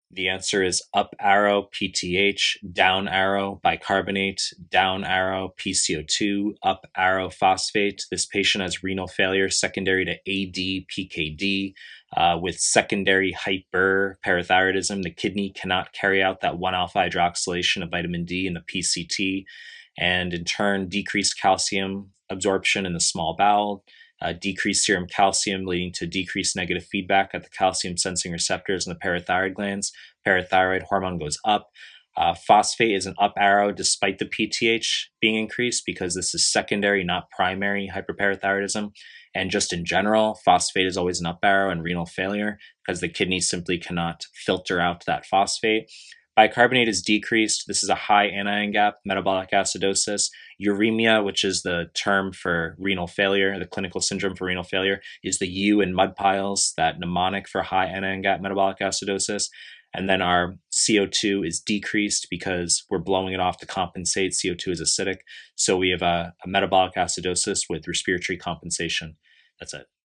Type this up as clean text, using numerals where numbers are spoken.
The answer is up arrow PTH, down arrow bicarbonate, down arrow PCO2, up arrow phosphate. This patient has renal failure secondary to ADPKD with secondary hyperparathyroidism. The kidney cannot carry out that 1-alpha hydroxylation of vitamin D in the PCT, and in turn, decreased calcium absorption in the small bowel. Decreased serum calcium leading to decreased negative feedback at the calcium sensing receptors in the parathyroid glands. Parathyroid hormone goes up. Phosphate is an up arrow despite the PTH being increased because this is secondary, not primary hyperparathyroidism. And just in general, phosphate is always an up arrow in renal failure because the kidney simply cannot filter out that phosphate. Bicarbonate is decreased. This is a high anion gap, metabolic acidosis. Uremia, which is the term for renal failure, the clinical syndrome for renal failure, is the U in mud piles, that mnemonic for high anion gap metabolic acidosis. And then our CO2 is decreased because we're blowing it off to compensate. CO2 is acidic. So we have a metabolic acidosis with respiratory compensation. That's it.